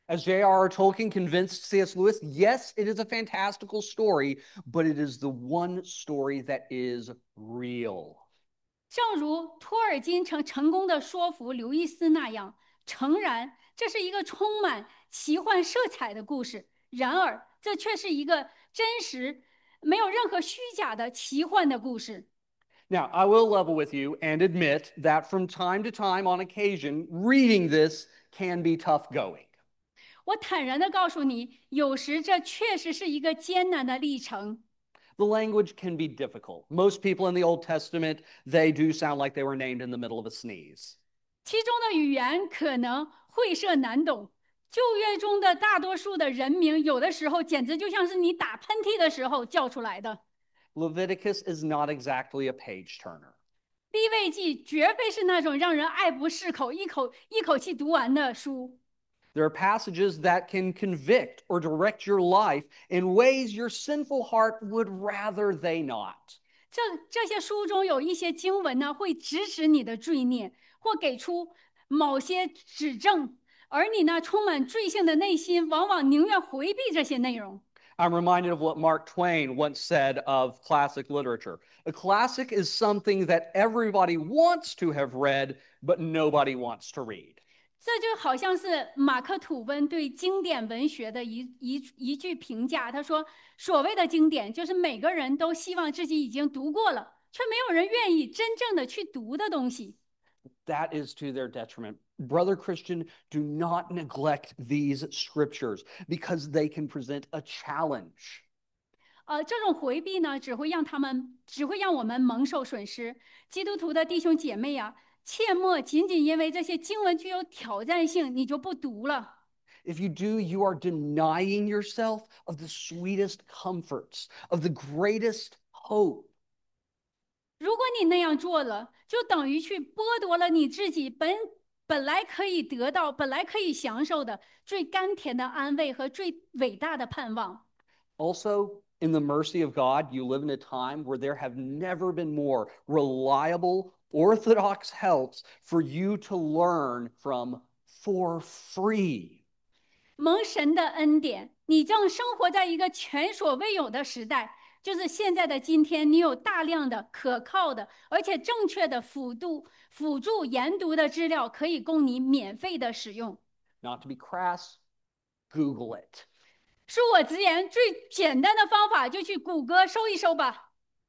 S1: As J.R.R. Tolkien convinced C.S. Lewis, yes, it is a fantastical story, but it is the one story that is real.
S2: 正如托尔金成功的说服刘易斯那样，诚然，这是一个充满奇幻色彩的故事，然而这却是一个真实、没有任何虚假的奇幻的故事。
S1: Now, I will level with you and admit that from time to time, on occasion, reading this can be tough going.
S2: 我坦然地告诉你，有时这确实是一个艰难的历程。
S1: The language can be difficult. Most people in the Old Testament, they do sound like they were named in the middle of a sneeze.
S2: 其中的语言可能晦涩难懂，旧约中的大多数的人名，有的时候简直就像是你打喷嚏的时候叫出来的。
S1: Leviticus is not exactly a page turner.
S2: 利未记绝非是那种让人爱不释口、一口气读完的书。
S1: There are passages that can convict or direct your life in ways your sinful heart would rather they not.
S2: 这些书中有一些经文呢，会直指你的罪孽，或给出某些指证，而你呢，充满罪性的内心，往往宁愿回避这些内容。
S1: I'm reminded of what Mark Twain once said of classic literature. A classic is something that everybody wants to have read, but nobody wants to read.
S2: 这就好像是马克·吐温对经典文学的一句评价。他说：“所谓的经典，就是每个人都希望自己已经读过了，却没有人愿意真正的去读的东西。”
S1: That is to their detriment. Brother Christian, do not neglect these scriptures because they can present a challenge.
S2: 这种回避呢，只会让我们蒙受损失。基督徒的弟兄姐妹啊，切莫仅仅因为这些经文具有挑战性，你就不读了。
S1: If you do, you are denying yourself of the sweetest comforts, of the greatest hope.
S2: 如果你那样做了，就等于去剥夺了你自己本来可以得到、本来可以享受的最甘甜的安慰和最伟大的盼望。
S1: Also, in the mercy of God, you live in a time where there have never been more reliable, orthodox helps for you to learn from for free.
S2: 蒙神的恩典，你正生活在一个前所未有的时代，就是现在的今天，你有大量的可靠的而且正确的辅助研读的资料，可以供你免费的使用。
S1: Not to be crass, Google it.
S2: 恕我直言，最简单的方法就去谷歌搜一搜吧。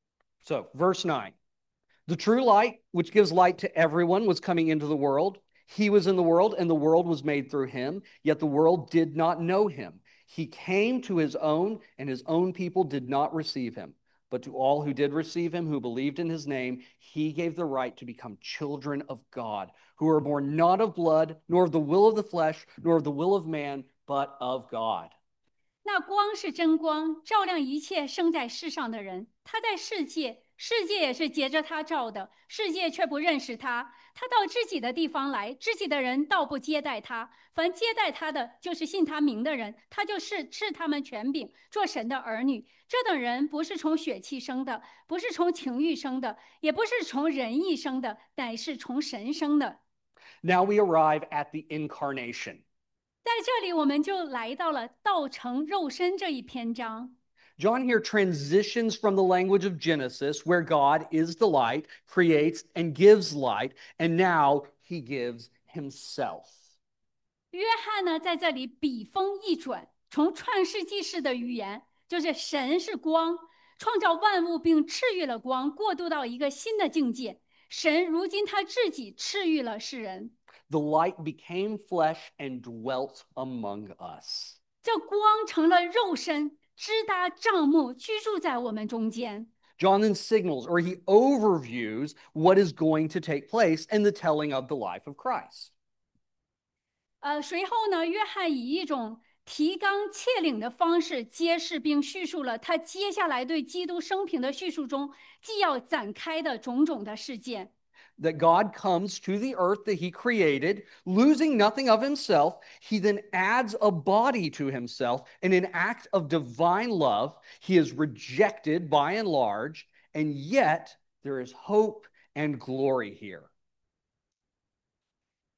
S1: So, verse 9. The true light, which gives light to everyone, was coming into the world. He was in the world, and the world was made through him, yet the world did not know him. He came to his own, and his own people did not receive him. But to all who did receive him, who believed in his name, he gave the right to become children of God, who are born not of blood, nor of the will of the flesh, nor of the will of man, but of God.
S2: 那光是真光，照亮一切生在世上的人。他在世界，世界也是借着他照的，世界却不认识他。他到自己的地方来，自己的人倒不接待他。凡接待他的，就是信他名的人，他就是赐他们权柄，做神的儿女。这等人不是从血气生的，不是从情欲生的，也不是从人意生的，乃是从神生的。
S1: Now we arrive at the incarnation.
S2: 在这里，我们就来到了道成肉身这一篇章。
S1: John here transitions from the language of Genesis, where God is the light, creates and gives light, and now he gives himself.
S2: 约翰呢，在这里笔锋一转，从创世纪式的语言，就是神是光，创造万物并赐予了光，过渡到一个新的境界。神如今他自己赐予了世人。
S1: The light became flesh and dwelt among us.
S2: 这光成了肉身，支搭帐幕，居住在我们中间。
S1: John then signals or he overviews what is going to take place in the telling of the life of Christ.
S2: 随后呢，约翰以一种提纲挈领的方式揭示并叙述了他接下来对基督生平的叙述中既要展开的种种的事件。
S1: That God comes to the earth that he created, losing nothing of himself. He then adds a body to himself. In an act of divine love, he is rejected by and large, and yet there is hope and glory here.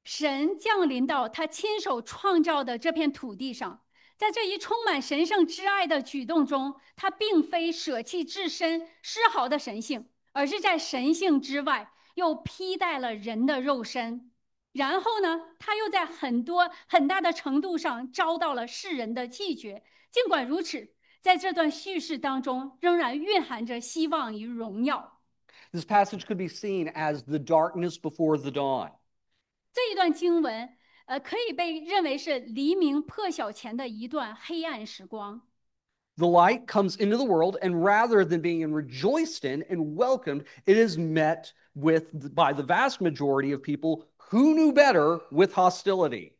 S2: 神降临到他亲手创造的这片土地上，在这一充满神圣之爱的举动中，他并非舍弃自身丝毫的神性，而是在神性之外又披戴了人的肉身。然后呢，他又在很大的程度上遭到了世人的拒绝。尽管如此，在这段叙事当中，仍然蕴含着希望与荣耀。
S1: This passage could be seen as the darkness before the dawn.
S2: 这一段经文，可以被认为是黎明破晓前的一段黑暗时光。
S1: The light comes into the world, and rather than being rejoiced in and welcomed, it is met with by the vast majority of people who knew better with hostility.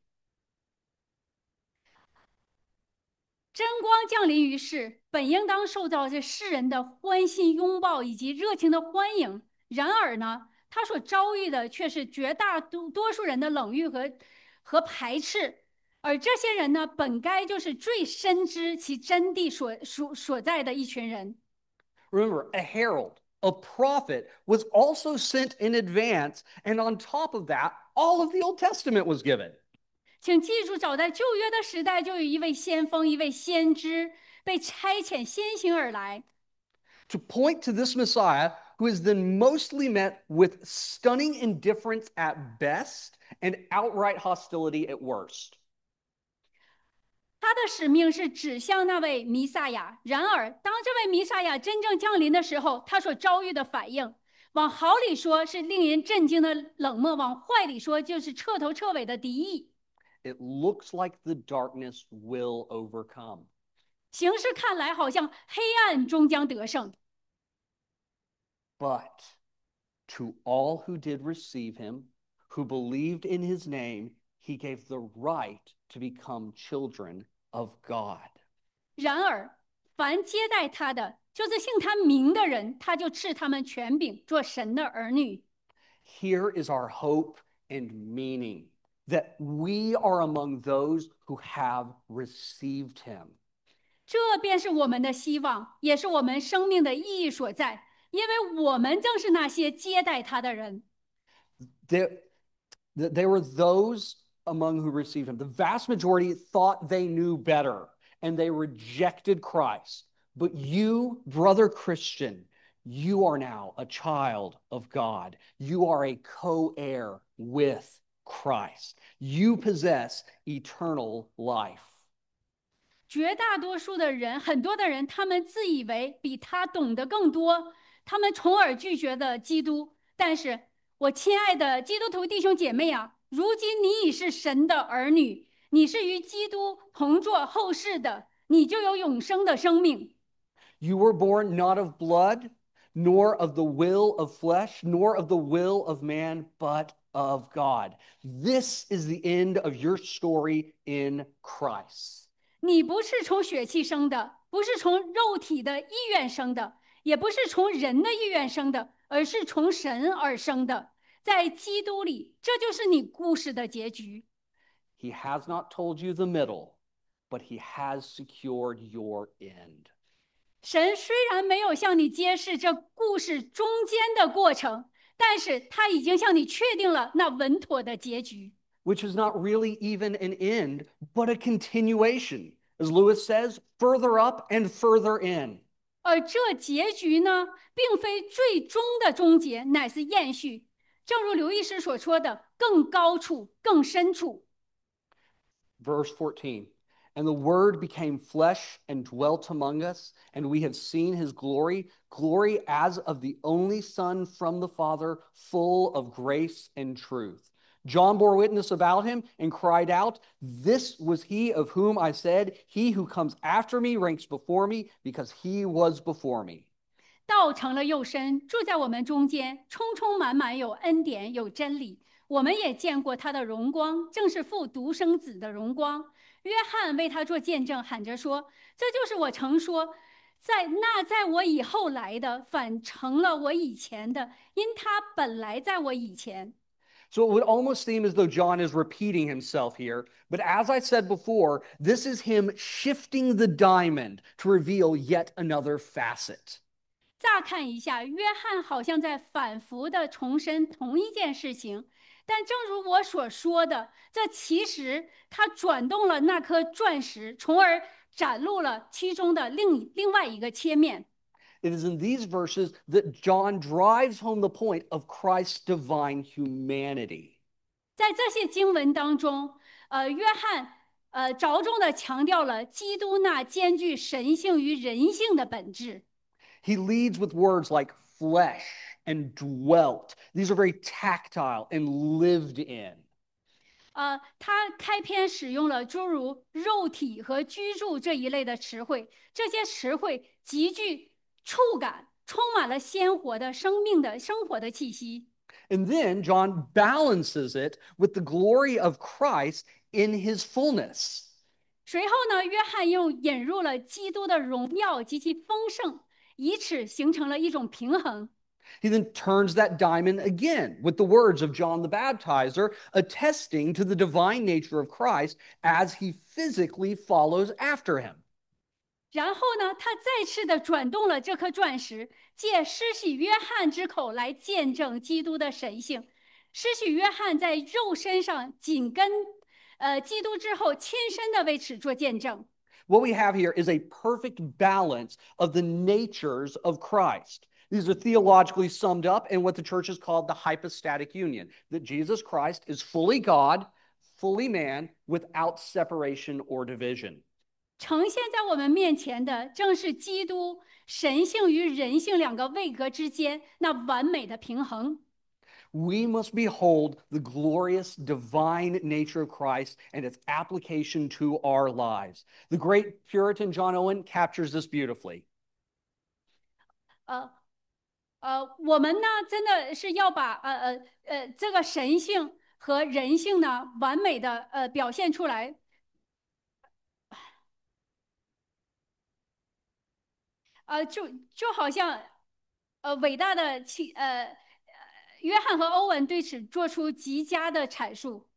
S2: 真光降临于世，本应当受到这世人的欢欣拥抱以及热情的欢迎。然而呢，他所遭遇的却是绝大多数人的冷遇和排斥。而这些人呢，本该就是最深知其真谛所在的一群人。
S1: Remember, a herald, a prophet, was also sent in advance, and on top of that, all of the Old Testament was given.
S2: 请记住，早在旧约的时代，就有一位先锋，一位先知被差遣先行而来。
S1: To point to this Messiah, who is then mostly met with stunning indifference at best and outright hostility at worst.
S2: 他的使命是指向那位弥赛亚。然而，当这位弥赛亚真正降临的时候，他所遭遇的反应，往好里说是令人震惊的冷漠，往坏里说就是彻头彻尾的敌意。
S1: It looks like the darkness will overcome.
S2: 形势看来好像黑暗终将得胜。
S1: But to all who did receive him, who believed in his name, he gave the right to become children of God.
S2: 然而，凡接待他的，就是信他名的人，他就赐他们权柄，做神的儿女。
S1: Here is our hope and meaning that we are among those who have received him.
S2: 这便是我们的希望，也是我们生命的意义所在，因为我们正是那些接待他的人。
S1: There were those among who received him. The vast majority thought they knew better and they rejected Christ. But you, brother Christian, you are now a child of God. You are a co heir with Christ. You possess eternal life.
S2: 绝大多数的人，很多的人，他们自以为比他懂得更多，他们从而拒绝了基督。但是，我亲爱的基督徒弟兄姐妹啊，如今你已是神的儿女，你是与基督同作后世的，你就有永生的生命。
S1: You were born not of blood, nor of the will of flesh, nor of the will of man, but of God. This is the end of your story in Christ.
S2: 你不是从血气生的，不是从肉体的意愿生的，也不是从人的意愿生的，而是从神而生的。在基督里，这就是你故事的结局。
S1: He has not told you the middle, but he has secured your end.
S2: 神虽然没有向你揭示这故事中间的过程，但是他已经向你确定了那稳妥的结局。
S1: Which is not really even an end, but a continuation. As Lewis says, further up and further in.
S2: 而这结局呢，并非最终的终结，乃是延续。正如刘医师所说的，更高处、更深处。
S1: Verse 14. And the word became flesh and dwelt among us, and we have seen his glory, glory as of the only Son from the Father, full of grace and truth. John bore witness about him and cried out, This was he of whom I said, He who comes after me ranks before me, because he was before me.
S2: 道成了肉身，住在我们中间，充充满满有恩典，有真理。我们也见过他的荣光，正是父独生子的荣光。约翰为他做见证，喊着说：“这就是我曾说，在我以后来的，反成了我以前的，因他本来在我以前。”
S1: So it would almost seem as though John is repeating himself here. But as I said before, this is him shifting the diamond to reveal yet another facet.
S2: 乍看一下，约翰好像在反复的重申同一件事情， 但正如我所说的，这其实它转动了那颗钻石，从而展露了其中的另外一个切面。
S1: It is in these verses that John drives home the point of Christ's divine humanity.
S2: 在这些经文当中，约翰着重的强调了基督那兼具神性与人性的本质。
S1: He leads with words like flesh and dwelt. These are very tactile and lived in.
S2: 他开篇使用了诸如肉体和居住这一类的词汇，这些词汇极具触感，充满了鲜活的生活的气息。
S1: And then John balances it with the glory of Christ in his fullness.
S2: 随后呢，约翰又引入了基督的荣耀及其丰盛，以此形成了一种平衡。
S1: He then turns that diamond again with the words of John the Baptizer, attesting to the divine nature of Christ as he physically follows after him.
S2: 然后呢，他再次的转动了这颗钻石，借施洗约翰之口来见证基督的神性。施洗约翰在肉身上紧跟基督之后，亲身的为此做见证。
S1: What we have here is a perfect balance of the natures of Christ. These are theologically summed up in what the church has called the hypostatic union, that Jesus Christ is fully God, fully man, without separation or division.
S2: 呈现在我们面前的，正是基督神性与人性两个位格之间那完美的平衡。
S1: We must behold the glorious divine nature of Christ and its application to our lives. The great Puritan John Owen captures this beautifully.
S2: 呃我们呢，真的是要把这个神性和人性呢，完美的表现出来。就好像伟大的约翰和欧文对此做出极佳的阐述。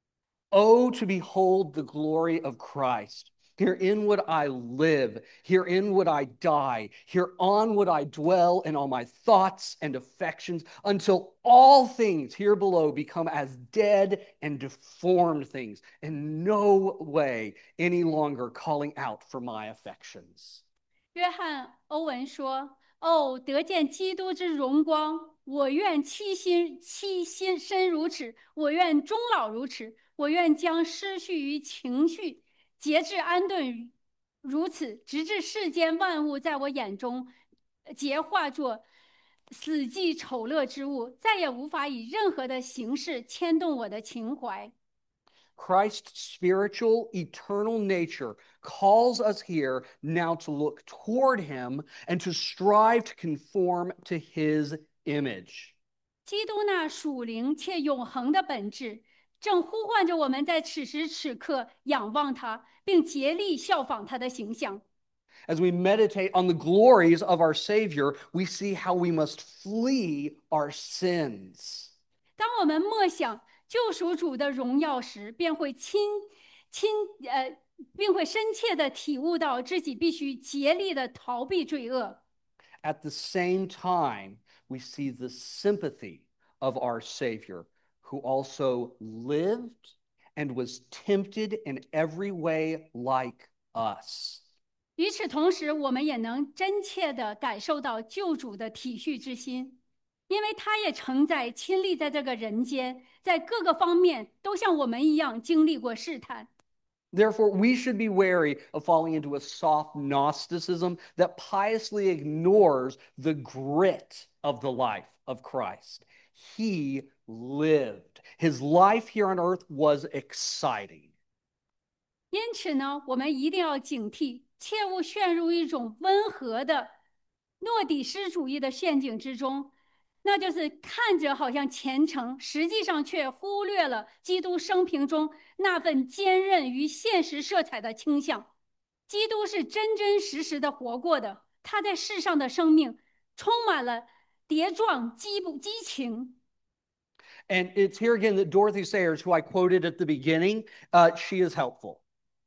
S1: Oh, to behold the glory of Christ. Herein would I live, herein would I die, hereon would I dwell in all my thoughts and affections, until all things here below become as dead and deformed things, in no way any longer calling out for my affections.
S2: 约翰·欧文说：“哦，得见基督之荣光，我愿妻心身如此，我愿终老如此，我愿将失去于情绪，节制安顿如此，直至世间万物在我眼中结化作死寂丑陋之物，再也无法以任何的形式牵动我的情怀。”
S1: Christ's spiritual, eternal nature calls us here now to look toward him and to strive to conform to his image.
S2: 基督那属灵且永恒的本质，正呼唤着我们在此时此刻仰望他，并竭力效仿他的形象。
S1: As we meditate on the glories of our Savior, we see how we must flee our sins.
S2: 当我们默想救赎主的荣耀时，亲并会深切的体悟到自己必须竭力的逃避罪恶。
S1: At the same time, we see the sympathy of our Savior, who also lived and was tempted in every way like us.
S2: 与此同时，我们也能真切地感受到救主的体恤之心，因为他也承载亲历在这个人间，在各个方面都像我们一样经历过试探。
S1: Therefore, we should be wary of falling into a soft Gnosticism that piously ignores the grit of the life of Christ. He lived. His life here on earth was exciting.
S2: 因此呢，我们一定要警惕，切勿陷入一种温和的诺底斯主义的陷阱之中，那就是看着好像虔诚，实际上却忽略了基督生平中那份坚韧与现实色彩的倾向。基督是真真实实的活过的，他在世上的生命充满了跌撞、激情。
S1: And it's here again that Dorothy Sayers, who I quoted at the beginning, she is helpful.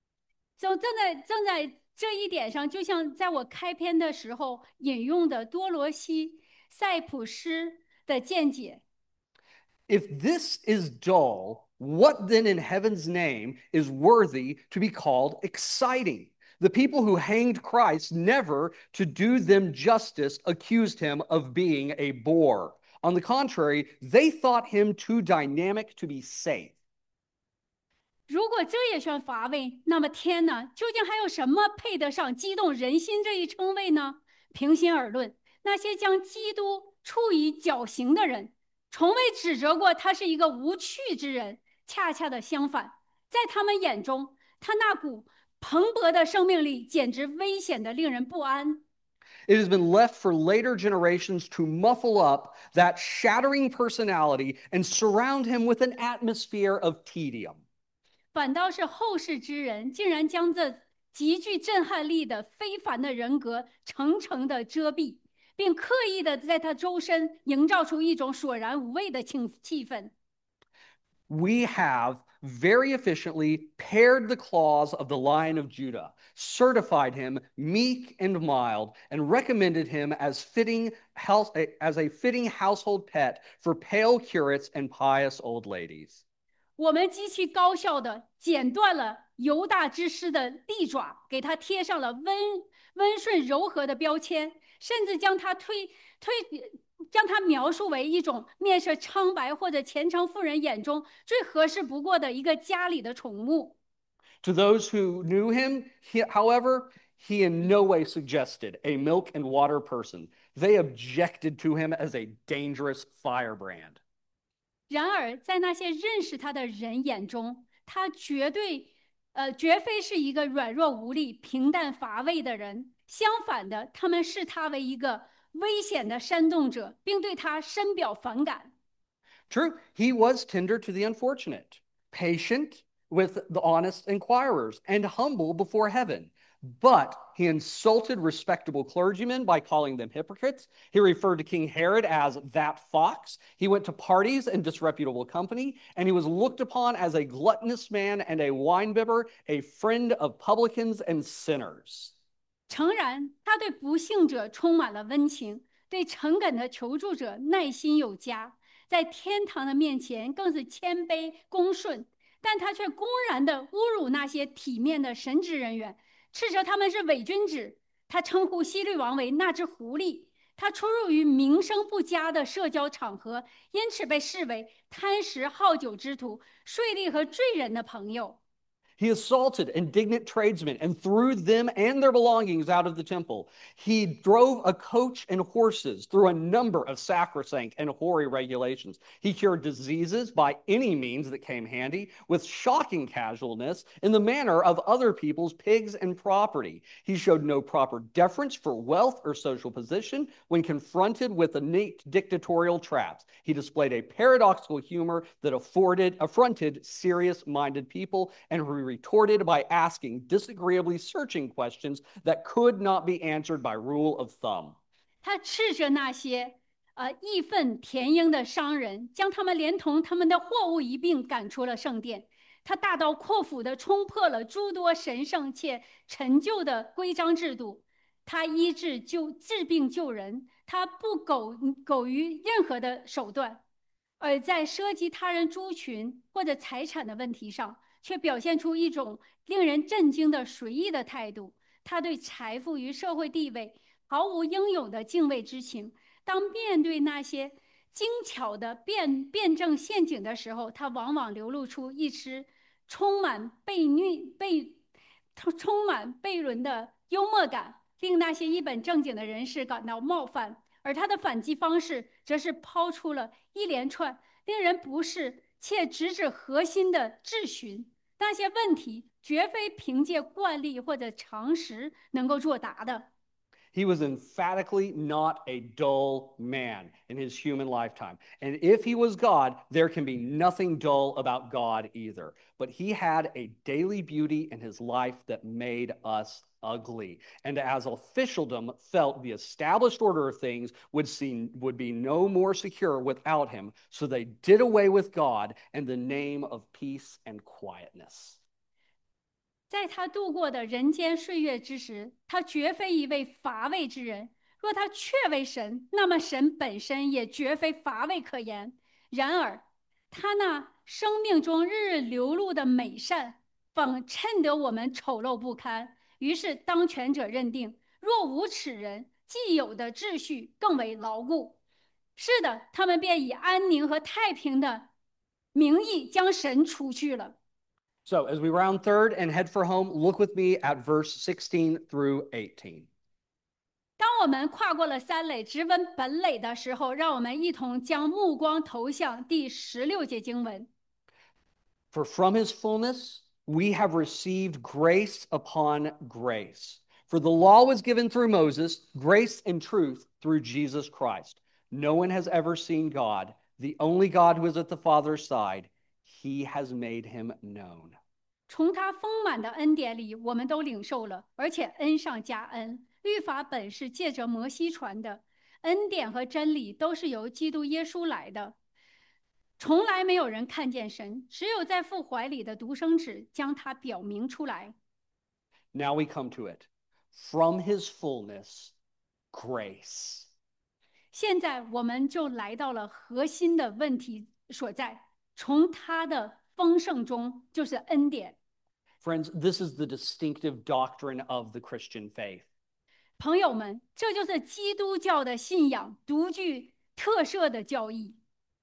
S2: 正在这一点上，就像在我开篇的时候引用的多罗西·塞普斯的见解。
S1: If this is dull, what then in heaven's name is worthy to be called exciting? The people who hanged Christ never, to do them justice, accused him of being a bore. On the contrary, they thought him too dynamic to be safe.
S2: 如果这也算乏味，那么天哪，究竟还有什么配得上激动人心这一称谓呢？平心而论，那些将基督处以绞刑的人，从未指责过他是一个无趣之人。恰恰的相反，在他们眼中，他那股蓬勃的生命力简直危险的令人不安。
S1: It has been left for later generations to muffle up that shattering personality and surround him with an atmosphere of tedium.
S2: 反倒是后世之人竟然将这极具震撼力的非凡的人格层层的遮蔽，并刻意的在他周身营造出一种索然无味的气氛。
S1: We have very efficiently pared the claws of the Lion of Judah, certified him meek and mild, and recommended him as a fitting household pet for pale curates and pious old ladies.
S2: 我们极其高效的剪断了犹大之师的利爪，给他贴上了温顺柔和的标签，甚至将他将他描述为一种面色苍白或者虔诚妇人眼中最合适不过的一个家里的宠物。
S1: To those who knew him, however, he in no way suggested a milk and water person. They objected to him as a dangerous firebrand.
S2: 然而，在那些认识他的人眼中，他绝非是一个软弱无力、平淡乏味的人。相反的，他们视他为一个危险的煽动者，并对他深表反感。
S1: True, he was tender to the unfortunate, patient with the honest inquirers, and humble before heaven. But he insulted respectable clergymen by calling them hypocrites. He referred to King Herod as that fox. He went to parties in disreputable company, and he was looked upon as a gluttonous man and a winebibber, a friend of publicans and sinners.
S2: 诚然，他对不幸者充满了温情，对诚恳的求助者耐心有加，在天堂的面前更是谦卑恭顺。但他却公然的侮辱那些体面的神职人员，斥责他们是伪君子。他称呼希律王为那只狐狸。他出入于名声不佳的社交场合，因此被视为贪食好酒之徒、税吏和罪人的朋友。
S1: He assaulted indignant tradesmen and threw them and their belongings out of the temple. He drove a coach and horses through a number of sacrosanct and hoary regulations. He cured diseases by any means that came handy with shocking casualness in the manner of other people's pigs and property. He showed no proper deference for wealth or social position when confronted with innate dictatorial traps. He displayed a paradoxical humor that affronted serious-minded people and retorted by asking disagreeably searching questions that could not be answered by rule of thumb.
S2: 他斥责那些义愤填膺的商人，将他们连同他们的货物一并赶出了圣殿。他大刀阔斧地冲破了诸多神圣且陈旧的规章制度。他治病救人，他不苟于任何的手段，而在涉及他人猪群或者财产的问题上，却表现出一种令人震惊的随意的态度。他对财富与社会地位毫无应有的敬畏之情。当面对那些精巧的辩证陷阱的时候，他往往流露出一丝充满悖论的幽默感，令那些一本正经的人士感到冒犯。而他的反击方式，则是抛出了一连串令人不适且直指核心的质询。那些问题绝非凭借惯例或者常识能够作答的。
S1: He was emphatically not a dull man in his human lifetime. And if he was God, there can be nothing dull about God either. But he had a daily beauty in his life that made us ugly. And as officialdom felt the established order of things would be no more secure without him, so they did away with God in the name of peace and quietness.
S2: 在他度过的人间岁月之时，他绝非一位乏味之人。若他确为神，那么神本身也绝非乏味可言。然而， 他那生命中日日流露的美善，反衬得我们丑陋不堪。于是当权者认定，若无此人，既有的秩序更为牢固。是的，他们便以安宁和太平的名义将神除去了。
S1: So, as we round third and head for home, look with me at verse 16 through 18.
S2: 当我们跨过了三垒，直奔本垒的时候，让我们一同将目光投向第16节经文。
S1: For from his fullness we have received grace upon grace. For the law was given through Moses, grace and truth through Jesus Christ. No one has ever seen God. The only God who is at the Father's side, he has made him known.
S2: 从他丰满的恩典里，我们都领受了，而且恩上加恩。律法本是借着摩西传的，恩典和真理都是由基督耶稣来的。从来没有人看见神，只有在父怀里的独生子将他表明出来。
S1: Now we come to it. From his fullness, grace.
S2: 现在我们就来到了核心的问题所在，从他的丰盛中就是恩典。
S1: Friends, this is the distinctive doctrine of the Christian faith.
S2: 朋友们，这就是基督教的信仰独具特色的教义。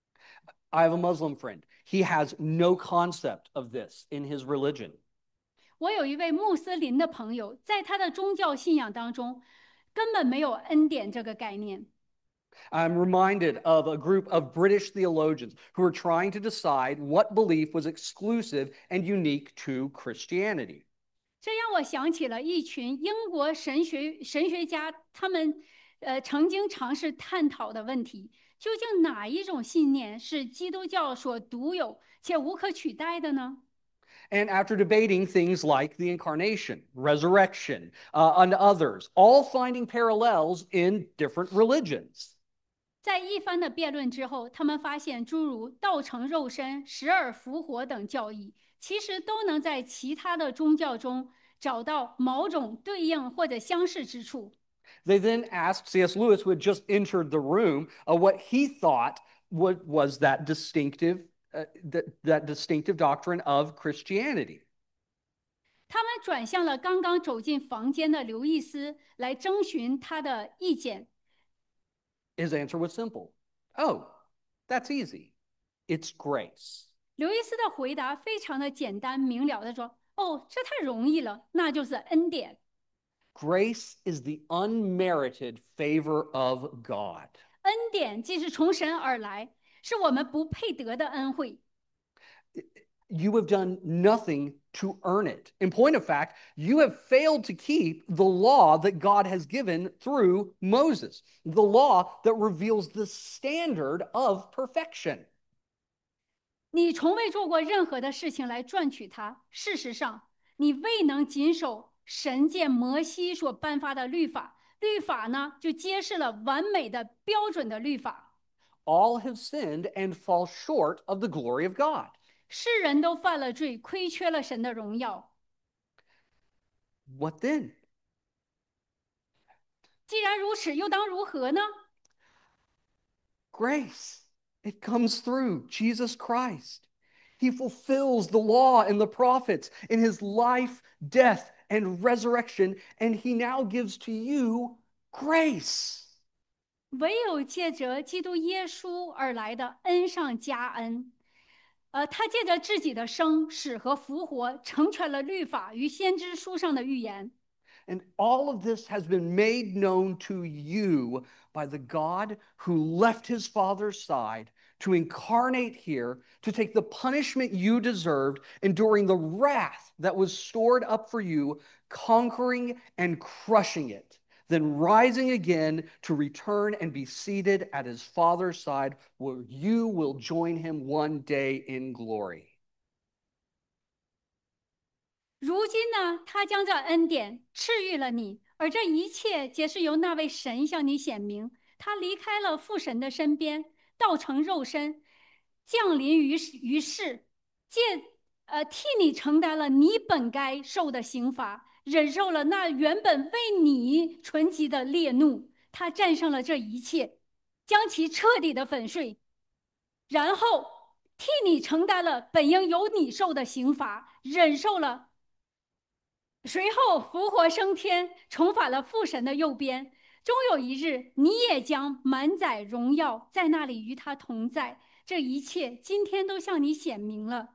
S1: I have a Muslim friend. He has no concept of this in his religion.
S2: 我有一位穆斯林的朋友，在他的宗教信仰当中，根本没有恩典这个概念。
S1: I'm reminded of a group of British theologians who were trying to decide what belief was exclusive and unique to Christianity.
S2: 这让我想起了一群英国神学家，他们曾经尝试探讨的问题：究竟哪一种信念是基督教所独有且无可取代的呢？
S1: And after debating things like the incarnation, resurrection, and others, all finding parallels in different religions.
S2: 在一番的辩论之后，他们发现诸如道成肉身、死而复活等教义，其实都能在其他的宗教中找到某种对应或者相似之处。
S1: They then asked C.S. Lewis, who had just entered the room, what he thought was that distinctive doctrine of Christianity.
S2: 他们转向了刚刚走进房间的刘易斯，来征询他的意见。
S1: His answer was simple. Oh, that's easy. It's grace.
S2: 刘易斯的回答非常的简单明了的说：“哦，这太容易了，那就是恩典。”
S1: Grace is the unmerited favor of God.
S2: 恩典既是从神而来，是我们不配得的恩惠。
S1: You have done nothing to earn it. In point of fact, you have failed to keep the law that God has given through Moses, the law that reveals the standard of perfection.
S2: 你从未做过任何的事情来赚取它。事实上，你未能谨守神借摩西所颁发的律法。律法呢，就揭示了完美的标准的律法。
S1: All have sinned and fall short of the glory of God.
S2: 世人都犯了罪，亏缺了神的荣耀。
S1: What then?
S2: 既然如此，又当如何呢？
S1: Grace. It comes through Jesus Christ. He fulfills the law and the prophets in his life, death, and resurrection, and he now gives to you grace.
S2: 唯有借着基督耶稣而来的恩上加恩。他借着自己的生、死和复活，成全了律法与先知书上的预言。
S1: And all of this has been made known to you by the God who left his Father's side to incarnate here, to take the punishment you deserved, enduring the wrath that was stored up for you, conquering and crushing it, then rising again to return and be seated at his Father's side, where you will join him one day in glory.
S2: 如今呢，他将这恩典赐予了你，而这一切皆是由那位神向你显明。他离开了父神的身边，道成肉身，降临于世，替你承担了你本该受的刑罚，忍受了那原本为你存积的烈怒。他战胜了这一切，将其彻底的粉碎，然后替你承担了本应由你受的刑罚，忍受了，随后复活升天，重返了父神的右边。终有一日，你也将满载荣耀，在那里与他同在。这一切今天都向你显明了。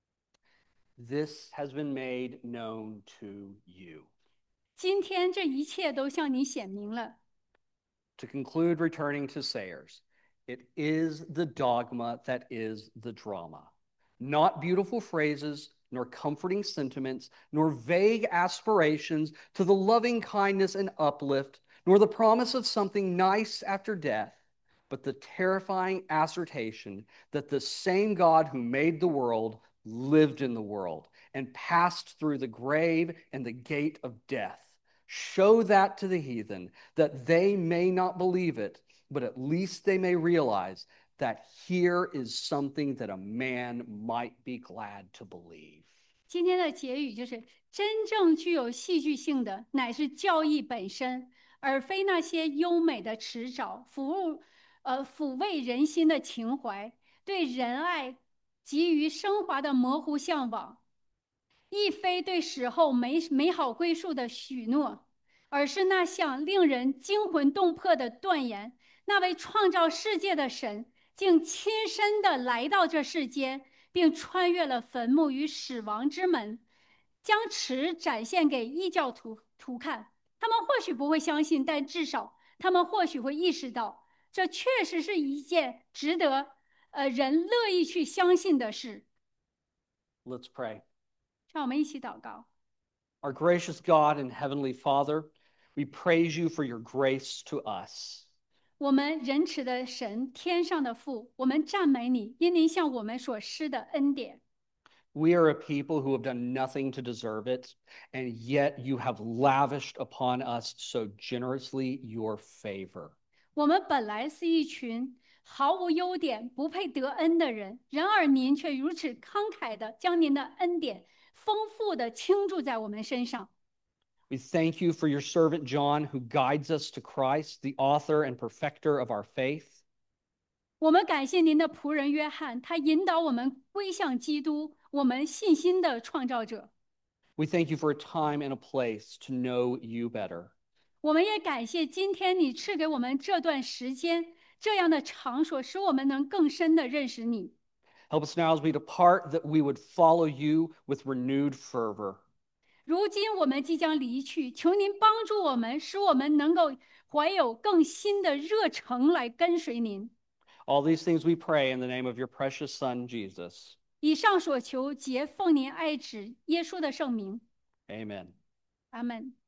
S1: This has been made known to you.
S2: 今天这一切都向你显明了。
S1: To conclude, returning to Sayers, it is the dogma that is the drama. Not beautiful phrases, nor comforting sentiments, nor vague aspirations to the loving kindness and uplift, nor the promise of something nice after death, but the terrifying assertion that the same God who made the world lived in the world and passed through the grave and the gate of death. Show that to the heathen, that they may not believe it, but at least they may realize that here is something that a man might be glad to believe.
S2: 今天的结语就是：真正具有戏剧性的，乃是教义本身，而非那些优美的辞藻、抚慰人心的情怀，对仁爱给予升华的模糊向往，亦非对死后美好归宿的许诺，而是那项令人惊魂动魄的断言：那位创造世界的神，竟亲身的来到这世间。并穿越了坟墓与死亡之门，将此展现给异教徒看。他们或许不会相信，但至少他们或许会意识到，这确实是一件值得人乐意去相信的事。
S1: Let's pray.
S2: 让我们一起祷告。
S1: Our gracious God and Heavenly Father, we praise you for your grace to us.
S2: 我们仁慈的神，天上的父，我们赞美你，因您向我们所施的恩典。
S1: We are a people who have done nothing to deserve it, and yet you have lavished upon us so generously your favor.
S2: 我们本来是一群毫无优点、不配得恩的人，然而您却如此慷慨的将您的恩典丰富的倾注在我们身上。
S1: We thank you for your servant John, who guides us to Christ, the author and perfecter of our faith.
S2: 我们感谢您的仆人约翰，他引导我们归向基督，我们信心的创造者。
S1: We thank you for a time and a place to know you better.
S2: 我们也感谢今天你赐给我们这段时间，这样的场所，使我们能更深的认识你。
S1: Help us now as we depart that we would follow you with renewed fervor.
S2: 如今我们即将离去，求您帮助我们，使我们能够怀有更新的热诚来跟随您。
S1: All these things we pray in the name of your precious Son, Jesus.
S2: 以上所求，皆奉您爱子耶稣的圣名。
S1: Amen.
S2: 阿门。